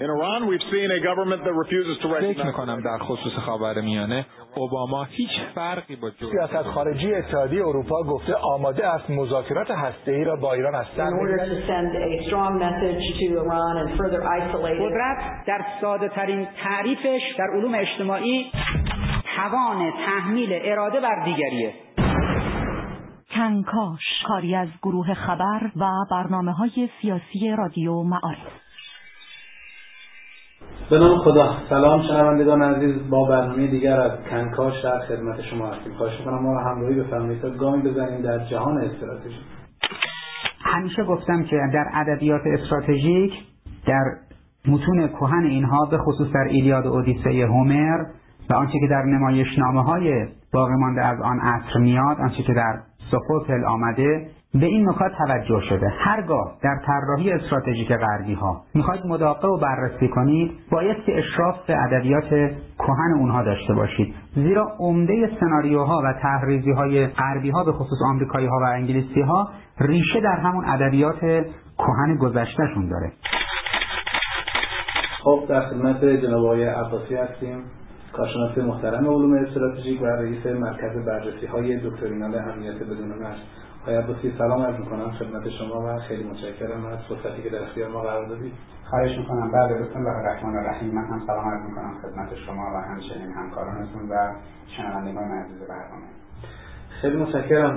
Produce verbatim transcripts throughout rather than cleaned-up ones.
In Iran, we've seen a government that refuses to recognize. فکر می‌کنم در خصوص خاورمیانه اوباما هیچ فرقی با سیاست خارجی اتحادیه اروپا گفته آماده است مذاکرات هسته‌ای را با ایران از سر قدرت در ساده‌ترین تعریفش در علوم اجتماعی توان تحمیل اراده بر دیگریه. کنکاش، کاری از گروه خبر و برنامه‌های سیاسی رادیو معارف. به نام خدا. سلام شنوندگان عزیز، با برنامه دیگر از کنکاش در خدمت شما هستیم. خواهش می‌کنم ما را همراهی بفرمایید تا گامی بزنیم در جهان استراتژی. همیشه گفتم که در ادبیات استراتژیک، در متون کهن اینها، به خصوص در ایلیاد و اودیسه هومر و آنچه که در نمایشنامه‌های باقی مانده از آن عصر میاد، آنچه که در سوفوکل آمده، به این نکات توجه شده. هرگاه در طراحی استراتژیک غربی ها میخواید مداقه و بررسی کنید، باید که اشراف به ادبیات کهن اونها داشته باشید، زیرا عمده سناریوها و تحریزی های غربی ها به خصوص آمریکایی ها و انگلیسی ها ریشه در همون ادبیات کهن گذشتهشون داره. خب در خدمت جناب آقای عباسی هستیم، کارشناس محترم علوم استراتژیک و رئیس مرکز بررسی های دکترینال امنیت بدون مرز. آقای عباسی سلام عرض می‌کنم خدمت شما و خیلی متشکرم از فرصتی که در اختیار ما قرار دادید. خواهش می‌کنم. بعد بسم الله الرحمن الرحیم. من هم سلام عرض می‌کنم خدمت شما و همچنین همکارانتون و شنوندگان عزیز برنامه. خیلی متشکرم.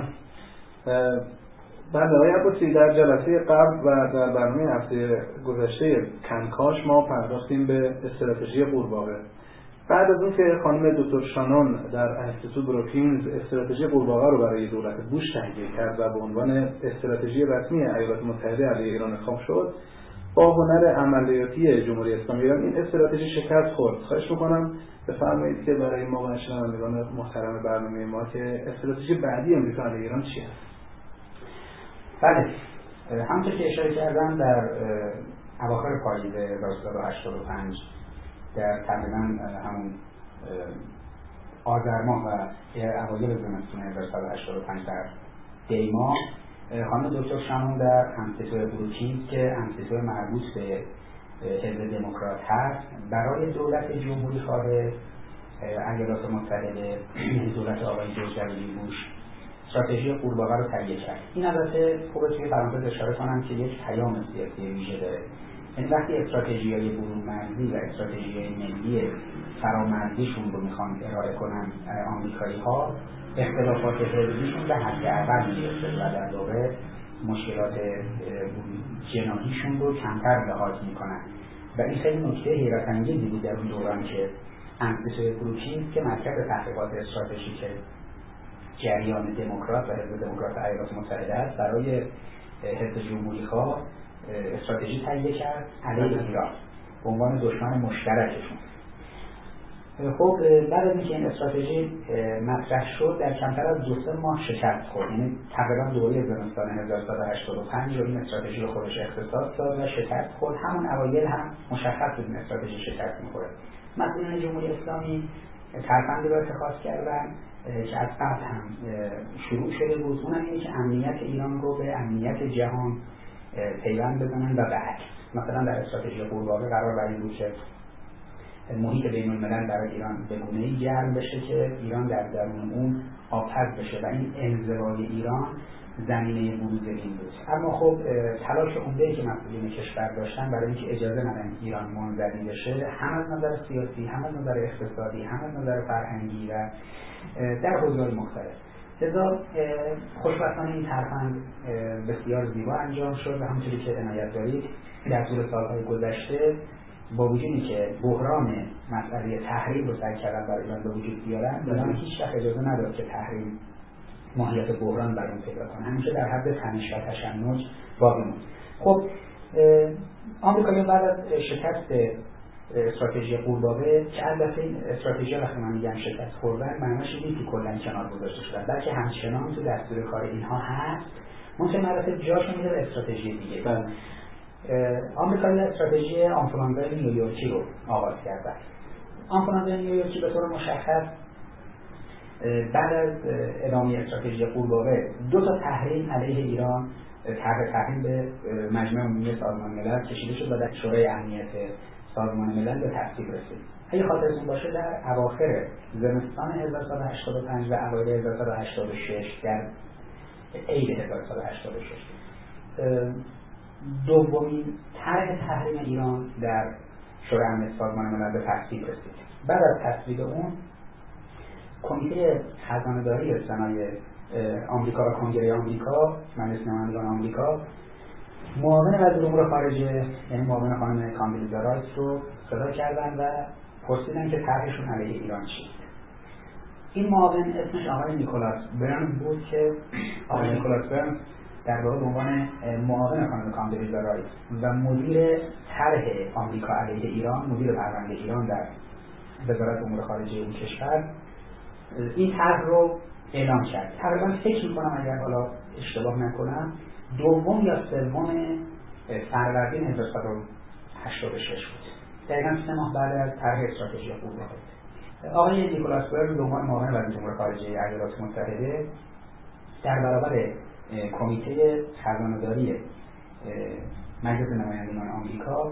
بعد آقای عباسی در جلسه قبل و در برنامه هفته گذشته کنکاش ما پرداختیم به استراتژی قورباغه. بعد از اون که خانم دکتر شانون در انستیتوت بروکینز استراتژی قورباغه رو برای دولت بوش تهیه کرد و به عنوان استراتژی رسمی ایالات متحده علیه ایران انتخاب شد، با هنر عملیاتی جمهوری اسلامی ایران این استراتژی شکست خورد. خواهش می‌کنم بفرمایید که برای ما و شنوندگان محترم برنامه ما که استراتژی بعدی آمریکا علیه ایران چی است؟ بله، همونطور که اشاره کردم در اواخر پاییز هزار و سیصد و هشتاد و پنج در تقریبا همون آذر ماه و اوایل زمستون هزار و سیصد و هشتاد و پنج در دی ماه، خانم دکتر شانون در انستیتوت بروکینز که انستیتوت مربوط به حزب دموکرات هست، برای دولت جمهوری خواه ایالات متحده، دولت آقای جورج دبلیو بوش، استراتژی قورباغه رو تهیه کرد. این البته خوبه توی پرانتز اشاره کنم که یک پیام سیاسی ویژه داره. یعنی وقتی استراتژی‌های برون مرزی و استراتژی‌های ملی فرامرزیشون رو میخوان ارائه کنن آمریکایی‌ها، اختلافات حزبیشون به حداقل میرسه و در واقع مشکلات جناحیشون رو کمتر لحاظ میکنن. و این خیلی نکته حیرت انگیزی بود در اون دوران که انستیتوت بروکینز که مرکز تحقیقات استراتژیک جریان دموکرات و حزب دموکرات ایالات متحده است، برای حزب جمهوری خواه استراتژی تهیه کرد علیه ایران به عنوان دشمن مشترکشون. خب بعد از اینکه این استراتژی مطرح شد، در کمتر از دو سه ماه شکست خورد. یعنی تقریبا دوره زمستان هزار و سیصد و هشتاد و پنج رو این استراتژی رو خودش اختصاص داد و شکست خورد. همون اوایل هم مشخص بود این استراتژی شکست می‌خوره. مسئولین جمهوری اسلامی ترفندی رو اتخاذ کردن که از قبل هم شروع شده بود، اونم اینه که امنیت ایران رو به امنیت جهان پیوند بزنن و بعد مثلا در استراتژی قورباغه قرار بر این بود که محیط بین الملل برای ایران به گونه‌ای گرم بشه که ایران در درون اون آبپز بشه و این انزوای ایران زمینه بروز این بود. اما خب تلاش عمده‌ای که مسئولین کشور داشتن برای اینکه اجازه ندن ایران منزوی بشه، هم از نظر سیاسی، هم از نظر اقتصادی، هم از نظر فرهنگی و در حوزه‌های مختلف. لذا خوشبختانه این ترفند بسیار زیبا انجام شد و همونطوری که عنایت دارید در طول سالهای گذشته با وجودی که بحران مسئله تحریم رو سعی کردن برای ایران به وجود بیارن، ایران هیچ وقت اجازه نداد که تحریم ماهیت بحران برای اون پیدا کنه، همیشه در حد تنش و تشنج باقی موند. خب آمریکایی‌ها بعد از شکست استراتژی قورباغه، که البته این استراتژی وقتی من میگم شکست خوردن معناش اینه که کلا کنار گذاشته شدن، بلکه همچنان تو دستور کار اینها هست، منتها مراتب جاشو میده به استراتژی دیگه. بله. آمریکایی استراتژی آنفولانزای نیویورکی رو آغاز کردن. آنفولانزای نیویورکی به طور مشخص بعد از ادامه استراتژی قورباغه دو تا تحریم علیه ایران، طرح تحریم به مجمع عمومی سازمان ملل کشیده شد و در شورای امنیت سازمان ملل به تصویب رسید. اگه خاطرتون باشه در اواخر زمستان هزار و سیصد و هشتاد و پنج و اوایل هزار و سیصد و هشتاد و شش در عید هزار و سیصد و هشتاد و شش دومین طرح تحریم ایران در شورای امنیت سازمان ملل به تصویب رسید. بعد از تصویب اون کمیته خزانه‌داری سنای آمریکا و کنگره آمریکا، مجلس نمایندگان آمریکا، معاون وزیر امور خارجه یعنی معاون خانم کاندیلیزا رایس رو صدا کردن و پرسیدن که طرحشون علیه ایران چیه. این معاون اسمش آقای نیکولاس برنز بود که آقای نیکولاس برنز در واقع به عنوان معاون خانم کاندیلیزا رایس و مدیر طرح آمریکا علیه ایران، مدیر پرونده ایران در وزارت امور خارجه این کشور، این طرح رو اعلام کرد. تقریبا فکر می‌کنم اگر حالا اشتباه نکنم دوم یا سوم فروردین هزار و سیصد و هشتاد و شش بود. دقیقاً سه ماه بعد از طرح استراتژی قرباغه. آقای نیکولاس برنز به عنوان معاون وزیر امور خارجه ایالات متحده در برابر کمیته خزانه‌داری مجلس نمایندگان آمریکا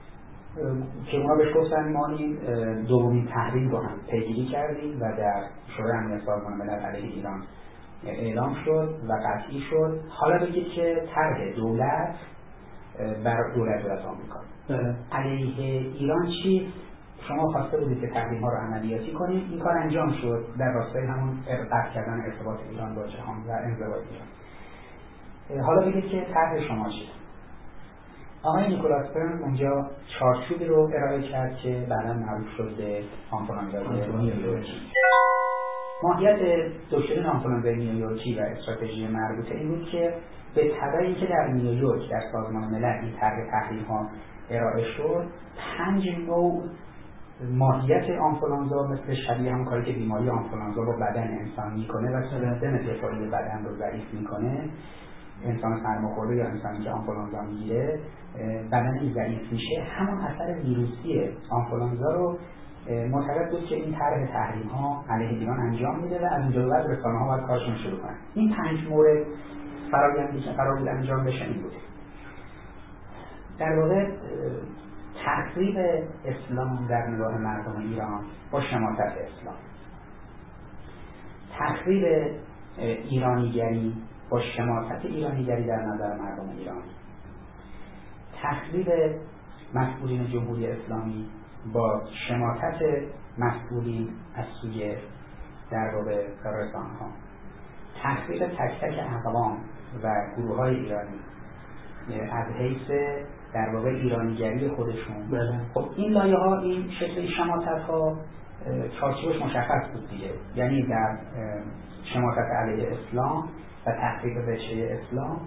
که اونا بهش گفتن ما این دومین تحریم رو هم پیگیری کردیم و در شورای امنیت سازمان ملل علیه ایران اعلام شد و قطعی شد. حالا بگید که طرح دولت بر دولت دولت آمریکا علیه ایران چی؟ شما خواسته بودید که تحریم ها رو عملیاتی کنید، این کار انجام شد در راستای همون قطع کردن ارتباط ایران با جهان و انزوای ایران. حالا بگید که طرح شما چیه؟ آقای نیکولاس برنز اونجا چارچوبی رو ارائه کرد که بعدا معروف شد به آنفولانزای نیویورکی. ماهیت دکترین آنفولانزای نیویورکی و استراتژی مربوطه این بود که به تبعی اینکه در نیویورک در سازمان ملل این طرح تحریم ها ارائه شد، پنج نوع ماهیت آنفولانزا مثل شبیه هم کاری که بیماری آنفولانزا با بدن انسان میکنه و سیستم دفاعی بدن رو ضعیف میکنه، انسان سرماخورده یا انسانی که آنفولانزا میگیره بدن ضعیف میشه، همون اثر ویروسی آنفولانزا رو معتقد بود که این طرح تحریم ها علیه ایران انجام میده و از اینجا به بعد رسانه‌ها باید کارشون شروع کنن. این پنج مورد فرآیندی که قرار بود انجام بشه این بود. در واقع تخریب اسلام در نگاه مردم ایران با شماتت اسلام، تخریب ایرانیگری با شماتت ایرانیگری در نظر مردم ایران، تخریب مسئولین جمهوری اسلامی با شماتت مسئولین از سوی در واقع رسانه‌ها، تخریب تک تک اقوام و گروه های ایرانی از حیث در واقع ایرانیگری خودشون. بله. خب این لایه ها، این شکل شماتت ها چارچوبش مشخص بود دیگه، یعنی در شماتت علیه اسلام و تخریب وجهه اسلام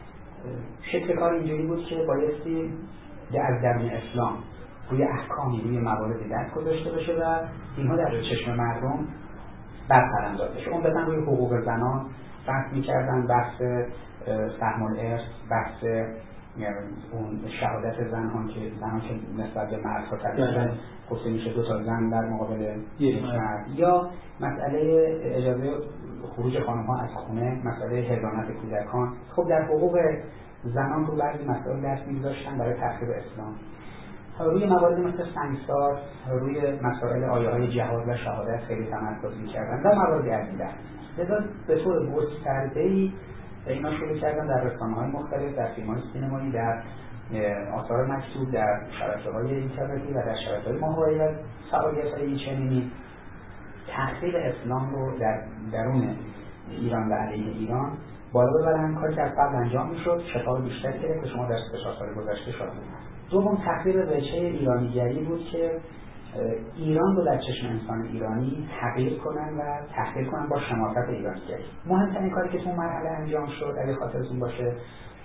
شکل کار اینجوری بود که بایستی از درون اسلام روی احکامی، روی مواردی دست گذاشته بشه و اینها در چشم مردم برپرنداز بشه. اون بزن روی حقوق زنان بحث میکردن، بحث سهم الارث، بحث اون شهادت زنان که زنان که نسبت به مردها تبدیل گفته میشه دو تا زن در مقابل یک مرد، یا مسئله اجازه خروج خانم ها از خونه، مسئله حضانت کودکان. خب در حقوق زنان رو بعضی مسائل دست می‌گذاشتن برای تخریب اسلام. روی موارد مثل سنگسار، روی مسائل آیه های جهاد و شهادت خیلی تمرکز می‌کردن و مواردی از این دست. لذا به طور گسترده‌ای اینا شروع کردن در رسانه‌های مختلف، در فیلم‌های سینمایی، در آثار مکتوب، در شبکه‌های اینترنتی و در شبکه‌های ماهواره و فعالیت‌های اینچنینی تخریب اسلام رو در درون ایران و علیه ایران بالا ببرن. کاری که از قبل انجام میشد شفاف بیشتری گرفت که شما در سه چهار سال گذشته شاهد بودید. دوم تخریب وجهه ایرانیگری بود که ایران رو در چشم انسان ایرانی حقیر کنن و تحقیر کنن با شماتت ایرانیگری. مهمترین کاری که تو مرحله انجام شد اگه خاطرتون باشه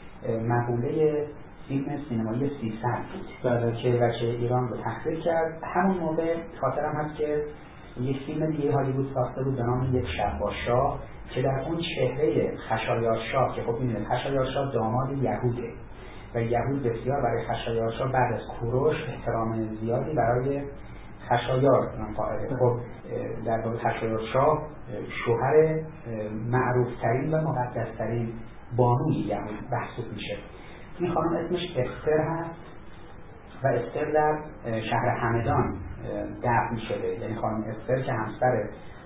مقوله فیلم سینمایی سیصد بود بله. که وجه ایران رو تحقیر کرد. همون موقع خاطرم هست که یک فیلم دیگه هالیوود ساخته بود به نام یک شب با شاه که در اون چهره خشایارشاه که خب می‌دونید خشایارشاه داماد یهوده و یهود بسیار برای خشایارشاه بعد از کوروش احترام زیادی برای خشایار قائله. خب در واقع خشایارشاه شوهر معروف‌ترین و مقدس‌ترین بانوی یهود محسوب میشه. این خانم اسمش استر هست و استر در شهر همدان دفن شده. یعنی خانم استر که همسر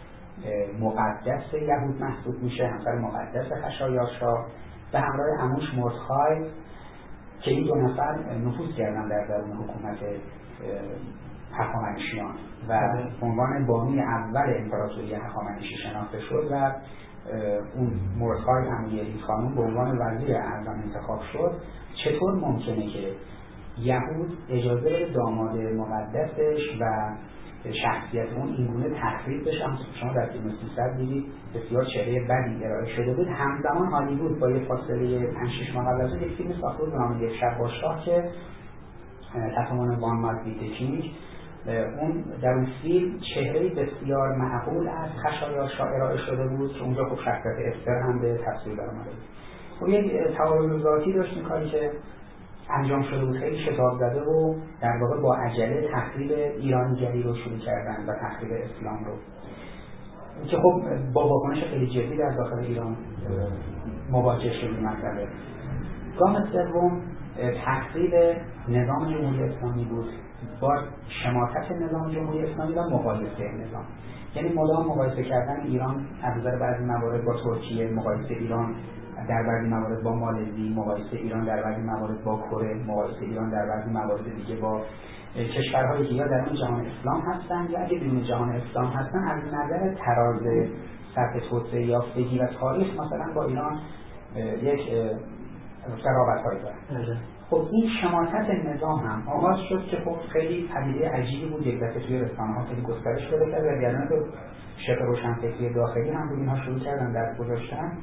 مقدس یهود محسوب میشه، همسر مقدس خشایارشا، به همراه عموش مردخای که این دو نفر نفوذ کردن در درون حکومت هخامنشیان و به عنوان بانی اول امپراتوری هخامنشی شناخته شد و اون مردخای عموی این خانم به عنوان وزیر اعظم انتخاب شد. چطور ممکنه که یهود اجازه بده داماد مقدسش و شخصیت اون اینگونه تخریب بشه؟ هم شما در فیلم سیصد دیدید بسیار چهره بدی ارائه شده بود. همزمان هالیوود با یه فاصله پنج شش ماه قبل از اون یک فیلم ساخته بود به نام یک شب با شاه که تفاهم وان مارگریت، اون در اون فیلم چهره بسیار معقول از خشایارشا ارائه شده بود که اونجا خب شخصیت استر هم به تصویر در اومده بود. خب یک تعارض ذاتی داشت این کاری که انجام شده بود، خیلی شتاب زده و در واقع با عجله تخریب ایرانیگری رو شروع کردن و تخریب اسلام رو که خب با واکنش خیلی جدی در داخل ایران مواجه شد. مسئله گام سوم تخریب نظام جمهوری اسلامی بود با شماتت نظام جمهوری اسلامی و مقایسه نظام، یعنی مدام مقایسه کردن ایران از نظر بعضی موارد با ترکیه، مقایسه ایران در بعضی موارد با مالزی، مقایسه ایران در بعضی موارد با کره، مقایسه ایران در بعضی موارد دیگه با کشورهایی که یا در اون جهان اسلام هستن یا اگه بیرون جهان اسلام هستن. از نظر تراز سطح توسعه یافتگی و تاریخ مثلا با ایران یک رقابت‌هایی دارن. خب این شماتت نظام هم آغاز شد که خب خیلی پدیده عجیبی بود، یک دفعه توی رسانه‌ها خیلی گسترش پیدا کرد و جریانات شبه روشنفکری داخلی هم بود اینها شروع کردن در گذاشتن.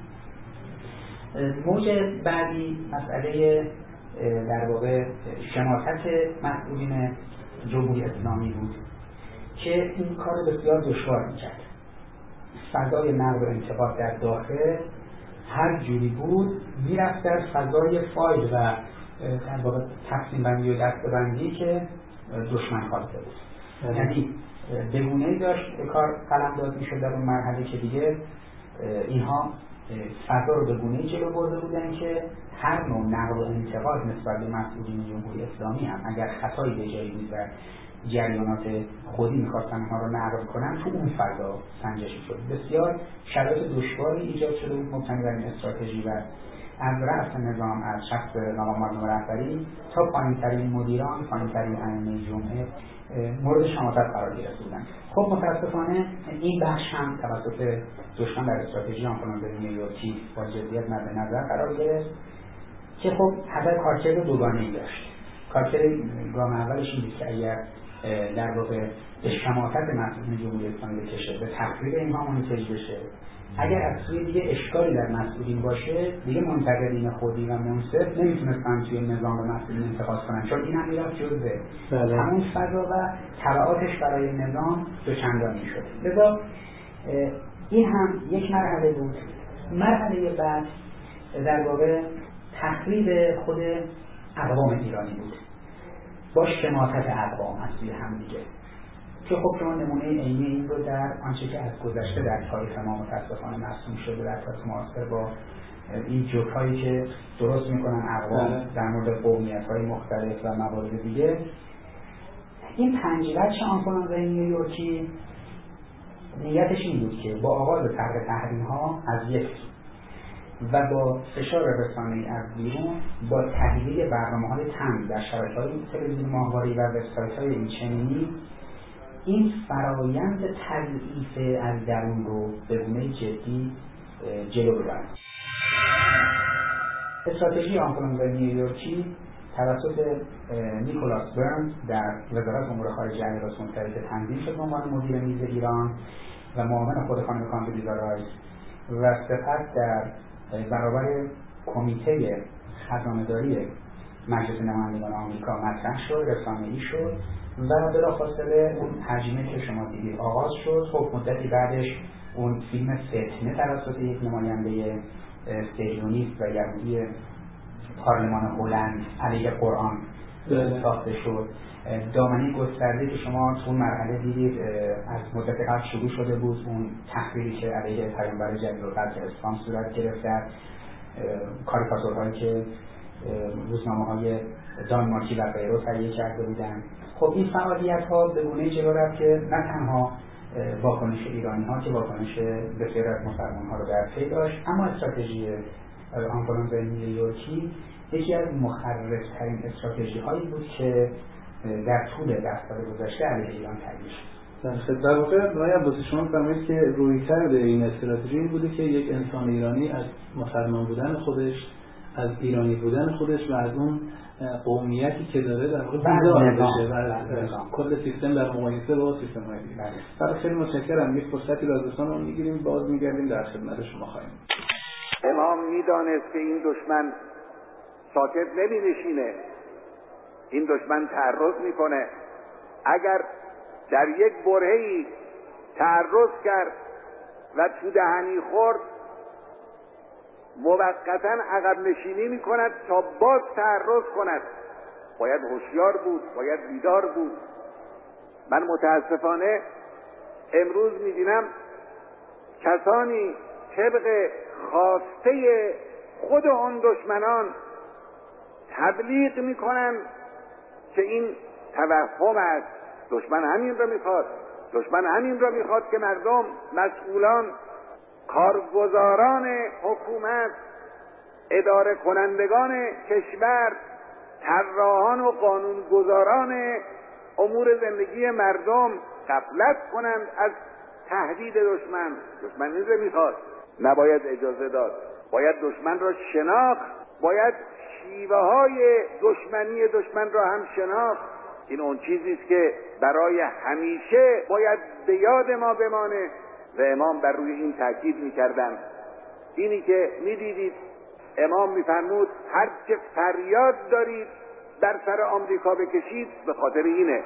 موج بعدی مسئله در واقع شماتت مسئولین جمهوری اسلامی بود که این کار بسیار دشوار می‌کرد. فضای نقد و انتقاد در داخل هر جوری بود میرفت در فضای فایل و در واقع تقسیم بندی و دسته بندی که دشمن خواسته بود. یعنی به گونه‌ای داشت کار قلمداد می‌شد در اون مرحله که دیگه اینها فضا رو به گونه‌ای جلو برده بودن که هر نوع نقد و انتقاد نسبت به مسئولین جمهوری اسلامی هم اگر خطایی به جایی بود و جریانات خودی می‌خواستن اونها رو نقد کنن تو اون فضا سنجشی شد. بسیار شرایط دشواری ایجاد شده بود مبتنی بر این استراتژی و از رأس نظام، از شخص نظام مردم رهبری تا پایین‌ترین مدیران، پایین‌ترین ائمه جمعه مورد شماتت قرار گرفته بودند. خب متاسفانه این بخش هم توسط دشمن در استراتژی آنفرانسه نیویورکی با جدیت مد نظر قرار گرفت که خب هدف کارکرد دوگانه‌ای داشت. کارکرد گام اولش این بود که اگر در واقع به شماتت مسئولین جمهوری اسلامی بکشه، به تخریب اینها منتج بشه، اگر از سوی دیگه اشکالی در مسئولین باشه دیگه منتقدین خودی و منصف نمیتونستن توی نظام مسئولین انتقاد کنن، چون این هم میرفت جزء همون فضا و تبعاتش برای نظام دوچندانی شد. لذا این هم یک مرحله بود. مرحله بعد در واقع تخریب خود اقوام ایرانی بود با شماتت اقوام از سوی هم دیگه که خب شما نمونه عینی این رو در آنچه که از گذشته در تاریخ ما متاسفانه مرسوم شده در تاریخ معاصر با این جوک‌هایی که درست میکنن اقوام در مورد قومیت‌های مختلف و موارد دیگه. این پنج وجه آنفرانسه نیویورکی نیتش این بود که با آغاز طرح تحریم‌ها از یک و با فشار رسانه‌ای از بیرون با تحلیل برنامه‌های طنز در شبکه‌های تلویزیون ماهواره‌ای و وبسایت‌های اینچنینی این فرایند تضعیف از درون رو به گونه جدی جلو ببرد. استراتژی آنفرانسه نیویورکی توسط نیکولاس برنز در وزارت امور خارجه ایالات متحده تنظیم شد به عنوان مدیر میز ایران و معاون خود خانم کاندیلیزا رایس و سپس در برابر کمیته خزانه‌داری مجلس نمایندگان آمریکا مطرح شد، رسانه‌ای شد و بلافاصله اون حجمه که شما دیدید آغاز شد. خب مدتی بعدش اون فیلم فتنه توسط یک نماینده صهیونیست و یهودی پارلمان هلند علیه قرآن ساخته شد. دامنه گسترده که شما تو مرحله دیدید از مدت قبل شروع شده بود، اون تحریری که علیه پیامبر جلیل القدر اسلام صورت گرفت، کاریکاتورهایی که روزنامه‌های دانمارکی و غیره رو تهیه کرده بودند. خب این فعالیت‌ها به گونه‌ای جلو رفت که نه تنها واکنش ایرانی‌ها که واکنش بسیاری از مسلمان‌ها رو در پی داشت، اما استراتژی آنفولانزای نیویورکی یکی از مخرب‌ترین استراتژی‌هایی بود که در طول ده سال گذشته علیه ایران تهیه شد. در واقع آقای عباسی شما فرمایید که رویکرد این استراتژی این بوده که یک انسان ایرانی از مسلمان بودن خودش، از ایرانی بودن خودش و از اون قومیتی که داره در واقع بیزار بشه و از کل سیستم در مقایسه با سیستم‌های دیگه. برای خیلی متشکرم. یک فرصتی را از دوستان می‌گیریم، باز می‌گردیم در خدمت شما خواهیم. امام می‌دانست که این دشمن ساکت نمی‌نشینه، این دشمن تعرض می‌کنه. اگر در یک برهه‌ای تعرض کرد و تو دهنی خورد، موقتا عقب نشینی می‌کند تا باز تعرض کند. باید هوشیار بود، باید بیدار بود. من متاسفانه امروز می‌بینم کسانی طبق خواسته خود آن دشمنان تبلیغ می‌کنند که این توهم است. دشمن همین را میخواد دشمن همین را میخواد که مردم، مسئولان، کارگزاران حکومت، اداره کنندگان کشور، طراحان و قانونگذاران امور زندگی مردم غفلت کنند از تهدید دشمن. دشمن این را میخواد، نباید اجازه داد. باید دشمن را شناخت، باید شیوه های دشمنی دشمن را هم شناخت. این اون چیزی است که برای همیشه باید به یاد ما بمانه و امام بر روی این تاکید می‌کردند. اینی که می‌دیدید امام می‌فرمود هر چه فریاد دارید در سر آمریکا بکشید، به خاطر اینه.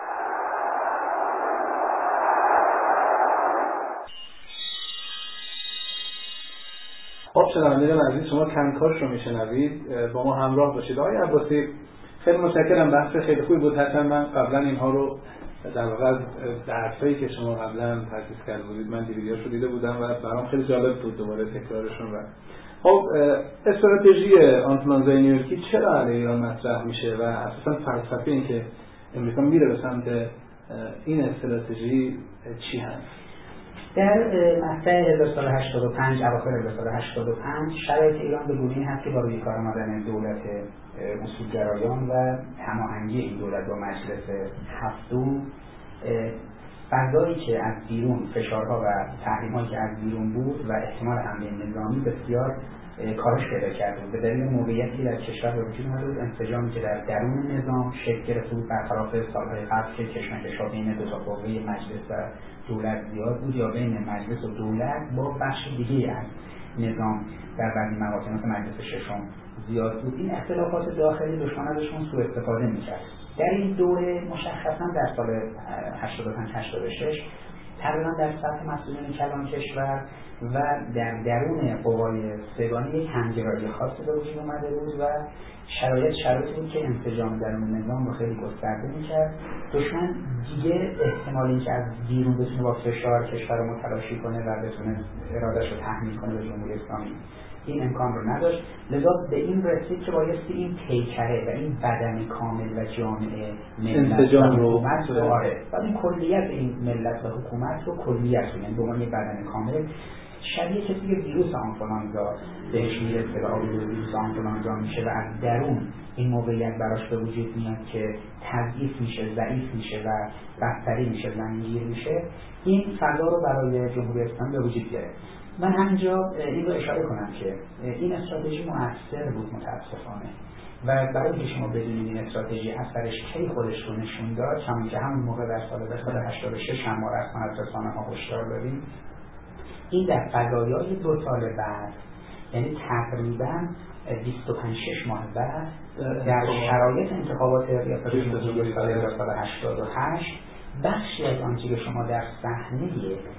خب شنوندگان عزیز، شما کنکاش رو میشنوید، با ما همراه باشید. آقای عباسی خیلی متشکرم، بحث خیلی خوبی بود. حتما من قبلا اینها رو در واقع درسایی که شما قبلا تدریس کرده بودید من دیویدیوهاشو دیده بودم و برام خیلی جالب بود دوباره تکرارشون. و خب استراتژی آنفولانزای نیویورکی چرا علیه ایران مطرح میشه و اساسا فلسفه این که امریکا میره به سمت این استراتژی چی هست؟ در مقطع هزار و سیصد و هشتاد و پنج، اواخر هزار و سیصد و هشتاد و پنج شرایط ایران به گونه‌ای هست که با روی کار آمدن دولت اصولگرایان و هماهنگی این دولت با مجلس هفتم، فضایی که از بیرون، فشارها و تحریم‌هایی که از بیرون بود و احتمال حمله نظامی بسیار کاهش پیدا کرده بود. به دلیل موقعیتی در کشور به وجود اومده بود، انسجامی که در درون نظام شکل گرفته بود، برخلاف سالهای قبل که کشمکش‌ها بین دو تا قوه مجلس و دولت زیاد بود، یا بین مجلس و دولت با بخش دیگه از نظام در بعضی مواقع مثل مجلس ششم زیاد بود. این اختلافات داخلی دشمن ازشون سوء استفاده می‌کرد. در این دوره مشخصا در سال هشتاد و پنج هشتاد و شش تقریبا در سطح مسئولین کلان کشور و در درون قوای سگانی یک همگرایی خاصی به وجود اومده بود و شرایط شرایطی بود که انسجام درون نظام رو خیلی گسترده می‌کرد. دشمن دیگه احتمال اینکه از بیرون بتونه با فشار کشور رو متلاشی کنه و بتونه اراده‌اش رو تحمیل کنه به جمهوری اسلامی، این امکان رو نداشت. لذا به این رسید که بایستی این پیکره و این بدن کامل و جامعه ملت و حکومت رو آره و این کلیت این ملت و حکومت رو کلیت رو یعنی به عنوان یک بدن کامل شبیه کسی که ویروس آنفولانزا بهش میرسه و آلوده ویروس آنفولانزا میشه و از درون این موقعیت براش به وجود میاد که تضعیف میشه، ضعیف میشه و بستری میشه، زنجیر میشه. این فضا رو برای جمهوری اسلامی به وجود گرفت. من همینجا این رو اشاره کنم که این استراتژی مؤثر بود متاسفانه و برای اینکه شما بدونید این استراتژی اثرش کی خودش رو نشون داد، همون که همون موقع در سال هشتاد و شش هم ما رسما از رسانه‌ها هشدار دادیم، این در فضایای دو سال بعد، یعنی تقریبا بیست و پنج شش ماه بعد در شرایط انتخابات ریاست جمهوری سال هشتاد و هشت بخشی از آنچه که شما در صحنه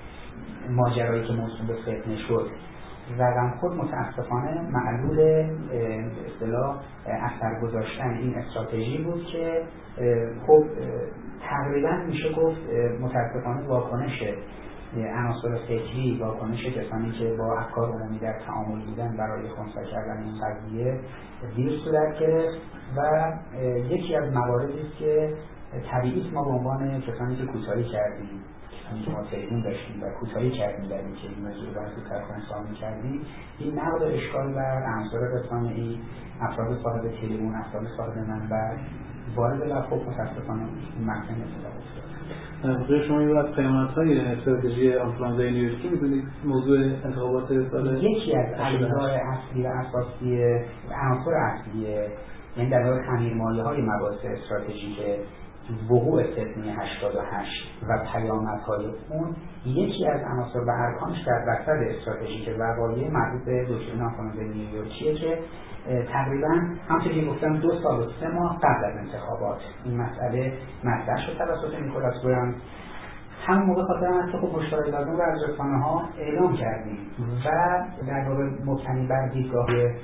ماجرایی که موسوم به فتنه شد رقم خود متاسفانه معلول اصطلاح اثر گذاشتن این استراتژی بود که خب تقریبا میشه گفت متاسفانه واکنش عناصر فکری، واکنش کسانی که با افکار عمومی در تعامل بودن برای خنثی کردن این قضیه دیر صورت گرفت و یکی از مواردی است که طبیعی است ما به عنوان کسانی که کوتاهی کردیم، کسانی که ما تریبون داشتیم و کوتاهی کردیم در این که این موضوع رو از زودتر کنسان کردیم، این نقد اشکال بر عناصر رسانه‌ای، افراد صاحب تریبون، افراد صاحب منبر وارد و خب متاسفانه این متن اتفاق افتاد. در شما یه از پیامدهای استراتژی آنفلانزای نیویورکی می‌دونید موضوع انتخابات سال یکی از ابزار اصلی و اساسی عناصر اصلی یعنی در واقع خمیرمایه‌های مباحث استراتژیک وقوع فتنه هشتاد و هشت و پیامدهای اون، یکی از عناصر و ارکانش در بستر استراتژیک وقایع مربوط به دکترین آنفلانزای نیویورکیه که تقریبا همونطور که گفتم دو سال و سه ماه قبل از انتخابات این مسئله مطرح شد توسط نیکولاس بران. همون موقع خاطر است که خب مشاوره لازم رو از رسانه‌ها اعلام کردیم و در واقع مبتنی بر دیدگاه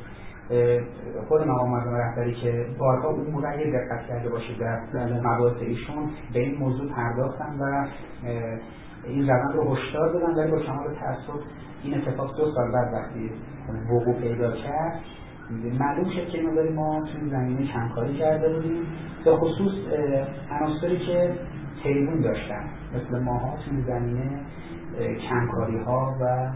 خود مقام معظم رهبری که بارها اون موقع یه دقت کرده باشید در مباحث ایشون به این موضوع پرداختن و این روند رو هشدار دادن، ولی با کمال تأسف این اتفاق دو سال بعد وقتی وقوع پیدا کرد معلوم شد که مقداری ما تو این زمینه کمکاری کرده بودیم، به خصوص عناصری که تریبون داشتن مثل ماها تو این زمینه کمکاری ها و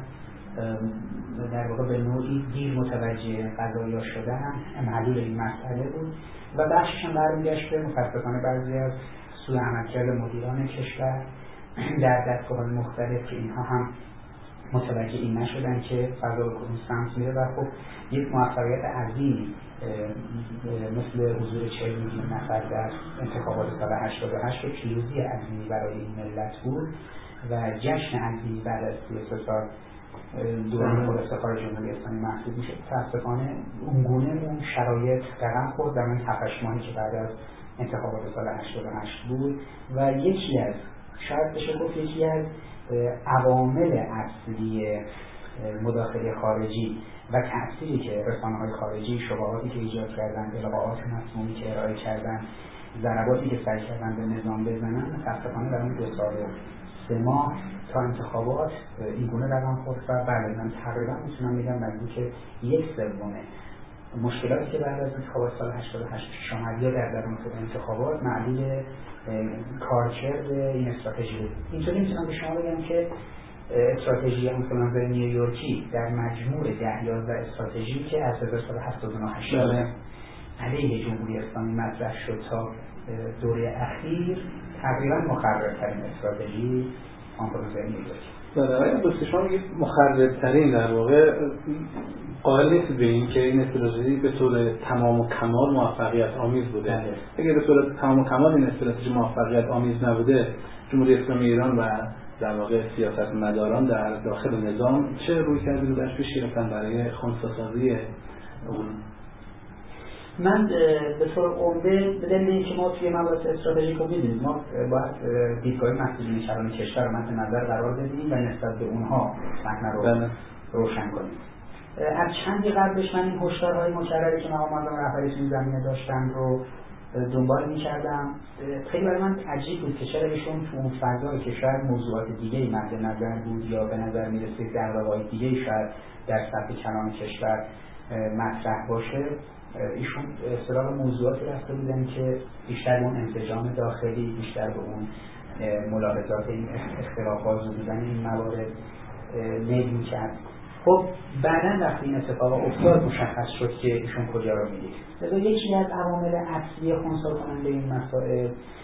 در واقع به نوعی دیر متوجه قضایا شدن محلول این مسئله بود و بخشش هم برمیگشت به متاسفانه بعضی از سوء عملکرد مدیران کشور در دستگاه‌های مختلف که اینها هم متوجه این نشدن که فضا به کدوم سمت میره و خب یک موفقیت عظیمی مثل حضور چهل میلیون نفر در انتخابات سال هشتاد و هشت پیروزی عظیمی برای این ملت بود و جشن عظیمی بعد از سی و سه سال دوران خود افتخار جمهوری اسلامی محسوب میشه. متاسفانه اونگونه اون شرایط رقم خورد در این هفت ماهی که بعد از انتخابات سال هشتاد و هشت بود و یکی از شاید بشه گفت یکی از عوامل اصلی مداخله خارجی و تأثیری که رسانه‌های خارجی شبهاتی که ایجاد کردن، القاءات مسمومی که ارائه کردن، ضرباتی که سعی کردن به نظام بزنن، متاسفانه در اون دو سال سه ماه تا انتخابات این گونه رقم خورد و بله من تقریبا میتونم بگم نزدیک یک سومه مشکلاتی که بعد از انتخابات سال هشتاد و هشت پیش آمد یا در درون خود انتخابات معلول کارکرد این استراتژی بود. اینطوری میتونم به شما بگم که استراتژی آنفلانزای نیویورکی در مجموع ده یازده استراتژی که از هزار و سیصد و هفتاد و نه علیه جمهوری اسلامی مطرح شد تا دوره اخیر تقریبا مخرب‌ترین استراتژی آنفلانزای نیویورکی. بله، دوست شما میگید مخرب‌ترین در واقع قائل نیست به این که این استراتژی به طور تمام و کمال موفقیت آمیز بوده. بله. اگر به طور تمام و کمال این استراتژی موفقیت آمیز نبوده، جمهوری اسلامی ایران و در واقع سیاستمداران در داخل نظام چه رویکردی رو درش پیش گرفتن برای خنثی‌سازی اون؟ من به طور عمده به دلیل اینکه ما توی مباحث استراتژیک رو می‌دونیم ما باید دیدگاه مسئولین کلان کشور رو مد نظر قرار بدیم و نسبت به اونها صحنه رو بله. روشن کنیم. از چندی قبلش من این هشدارهای مکرری که مقام معظم رهبری توی زمینه داشتن رو دنبال می‌کردم. خیلی برای من عجیب بود که چرا ایشون تو اون فضایی که شاید موضوعات دیگه‌ای مد نظر بود یا به نظر می‌رسید دغدغه‌های دیگه‌ای شاید در سطح کلان کشور مطرح باشه، ایشون اصطلاح موضوعاتی رفته بودن که بیشتر به اون انسجام داخلی، بیشتر به اون ملاحظات این اختلافات و بودن این موارد میل می‌کرد. خب بعداً وقتی این اتفاق افتاد مشخص شد که ایشون کجا رو می‌دید. لذا یکی از عوامل اصلی خنثی کننده این مسائل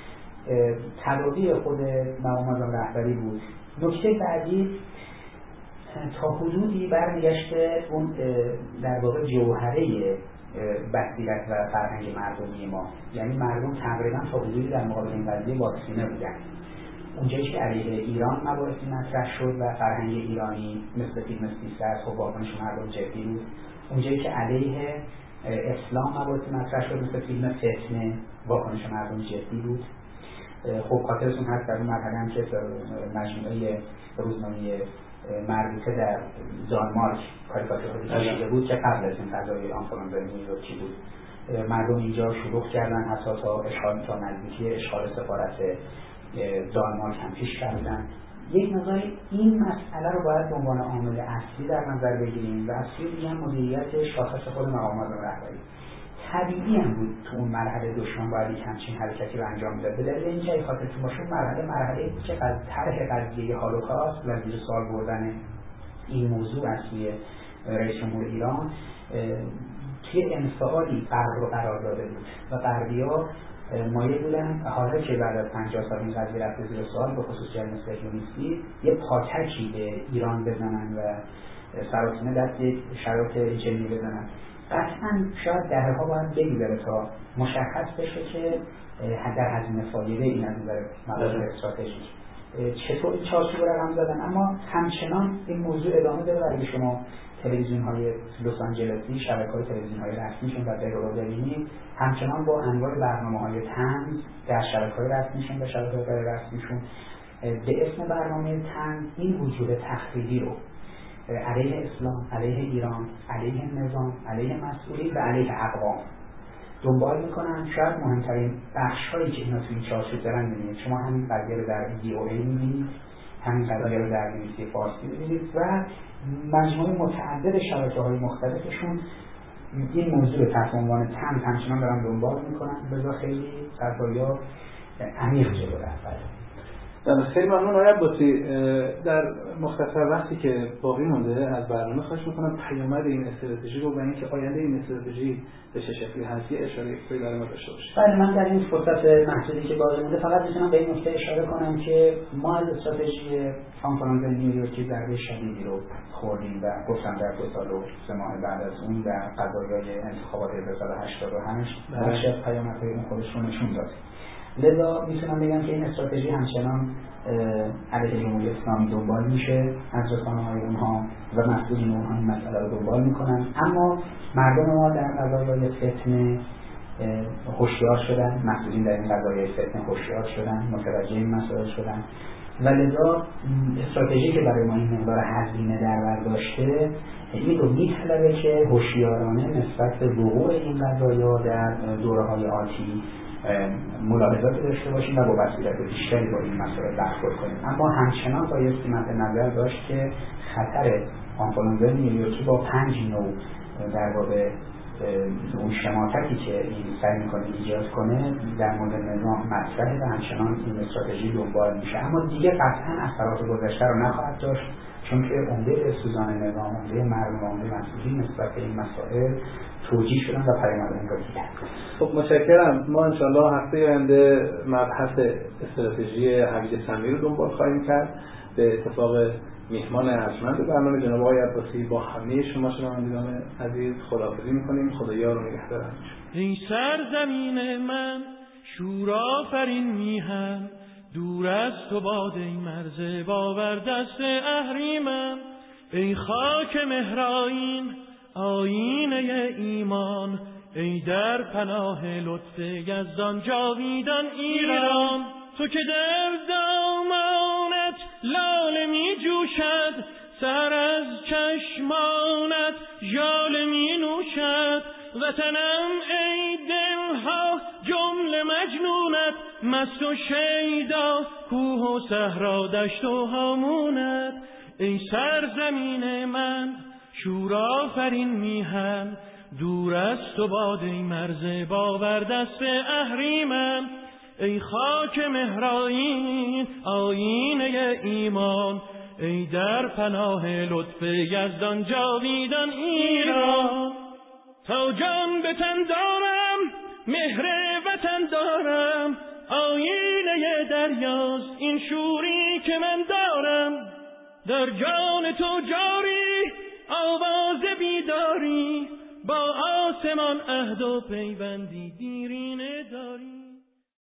تداوی خود مقام معظم رهبری بود. نکته بعدی تا حدودی برمیگشته اون در واقع جوهره بصیرت و فرهنگ مردمی ما، یعنی مردم تقریبا تا حدودی در مقابل این قضیه واکسینه بودن. اونجایی که علیه ایران مباحثی مطرح شد و فرهنگ ایرانی مثل فیلم سیصد خب واکنش مردم جدی بود. اونجایی که علیه اسلام مباحثی مطرح شد مثل فیلم فتنه واکنش مردم جدی بود. خب خاطرتون هست در اون مرحله هم که مجموعه روزنامه مربوطه در دانمارک کاریکاتورهایی کشیده بود که قبل از این قضیه آنفلانزای نیویورکی بود. مردم اینجا شلوغ کردن، حتی تا اشغال تا نزدیکی اشغال سفارت دانمارک هم پیش کردن. یک مقدار این مسئله رو باید به عنوان عامل اصلی در نظر بگیریم و از سوی دیگه هم مدیریت شاخص خود مقامات رهبری. طبیعی هم بود تو اون مرحله دشمن باید یک همچین حرکتی رو انجام میداد، به دلیل اینکه ای خاطرتون باشه مرحله مرحله که از طرح قضیه هولوکاست و زیر سوال بردن این موضوع از سوی رئیس جمهور ایران توی انفعالی غرب رو قرار داده بود و غربی‌ها مایل بودن حالا که بعد از پنجاه سال این قضیه رفته زیر سوال به خصوص جریان صهیونیستی یه پاتکی به ایران بزنن و سراسیمه دست یک شرایط چنینی بزنن. قطعا شاید دهه‌ها باید بگذره تا مشخص بشه که در هزینه فایده این از نظر مقاصد استراتژیک چطور این چارچوب رو رقم زدن، اما همچنان این موضوع ادامه داره. برای شما تلویزیون‌های لس آنجلسی، شبکه‌های تلویزیون‌های رسمیشون و غیره رو ببینید، همچنان با انواع برنامه‌های طنز در شبکه‌های رسمیشون و شبکه‌های غیر رسمیشون به اسم برنامه طنز این وجود تخریبی رو علیه اسلام، علیه ایران، علیه نظام، علیه مسئولین و علیه اقوام دنبال میکنن. شاید مهمترین بخش‌هایی که اینا تو این چارچوب دارن می‌بینید، شما همین قضیه رو در دی او ای می‌بینید، همین قضیه رو در بی بی سی فارسی می‌بینید و مجموعه متعدد شبکه‌های مختلفشون این موضوع تحت عنوان طنز همچنان دارن دنبال میکنن. لذا خیلی قضایا عمیق جلو رفته. خیلی ممنون آقای عباسی. در مختصر وقتی که باقی مونده از برنامه خواهش میکنم پیامد این استراتژی رو و اینکه آینده این استراتژی به چه شکلی هست یه اشاره کوچیکی برای ما داشته باشید. بله، من در این فرصت محدودی که باقی مونده فقط میتونم به این نکته اشاره کنم که ما از استراتژی کنفرانس نیویورکی ضربه شدیدی رو خوردیم و گفتم در دو سال و سه ماه بعد از اون در قضایای انتخابات هزار و سیصد و هشتاد و هشت بخشی از پیامدهای اون خودش رو نشون داد. لذا میتونم بگم که این استراتژی همچنان علیه جمهوری اسلامی دنبال میشه از رسانه‌های اونها و مسئولین اونها این مسئله رو دنبال میکنن، اما مردم ما در قضایای فتنه هوشیار شدن، مسئولین در این قضایای فتنه هوشیار شدن، متوجه این مسائل شدن و لذا استراتژی که برای ما این مقدار هزینه در بر داشته این رو میطلبه که هوشیارانه نسبت به وقوع این قضایا در دوره‌های آتی ملاحظات داشته باشیم و با بصیرت بیشتری با این مسائل برخورد کنیم. اما همچنان بایستی مد نظر داشت که خطر آنفولانزای نیویورکی با پنج نوع در واقع اون شماتتی که این سعی میکنه ایجاد کنه در مورد نظام مطرحه و همچنان این استراتژی دنبال میشه، اما دیگه قطعا اثرات گذشته رو نخواهد داشت، چون که عمده سوزان نظام، عمده مردم، عمده مسئولین نسبت به این مسائل توجیه شدن و پیامد اون رو دیدن. خب متشکرم. ما انشاءالله هفته آینده مبحث استراتژی حویج سمی رو دنبال خواهیم کرد. به اتفاق میهمان ارجمند برنامه جناب آقای عباسی با همه شما شنوندگان عزیز خداحافظی می‌کنیم. خدایا رو نگهدار. این سرزمین من شورآفرین میهم، دور از تو باد ای مرز باور دست اهریمن، ای خاک مهرائین آینه ایمان، ای در پناه لطف یزدان جاویدان ایران. تو که در دامانت لاله می جوشد، سر از چشمانت ژاله می نوشد، وطنم ای دلها جمله مجنونت، مست و شیدا کوه و صحرا دشت و هامونت. ای سرزمین من شورآفرین میهم، دور از تو باد ای مرز باور دست اهریمن، ای خاک مهرائین آینه ایمان، ای در پناه لطف یزدان جاویدان ایران. تا جان به تن دارم مهر وطن دارم، آینه دریاست این شوری که من دارم، در جان تو جاری آواز بیداری، با آسمان عهد و پیوندی دیرینه دارم.